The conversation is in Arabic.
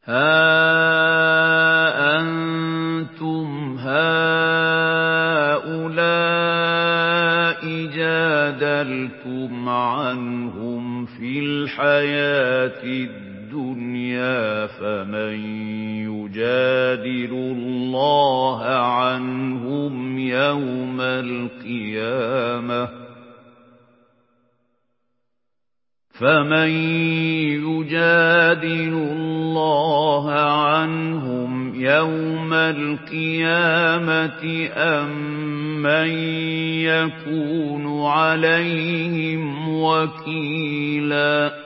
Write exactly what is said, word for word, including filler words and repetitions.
هَا أَنتُمْ هَٰؤُلَاءِ جَادَلْتُمْ عَنْهُمْ فِي الْحَيَاةِ الدُّنْيَا فَمَن يُجَادِلُ اللَّهَ عَنْهُمْ يَوْمَ الْقِيَامَةِ فَمَن يُجَادِلُ اللَّهَ عَنْهُمْ يَوْمَ الْقِيَامَةِ أَم مَّن يَكُونُ عَلَيْهِمْ وَكِيلًا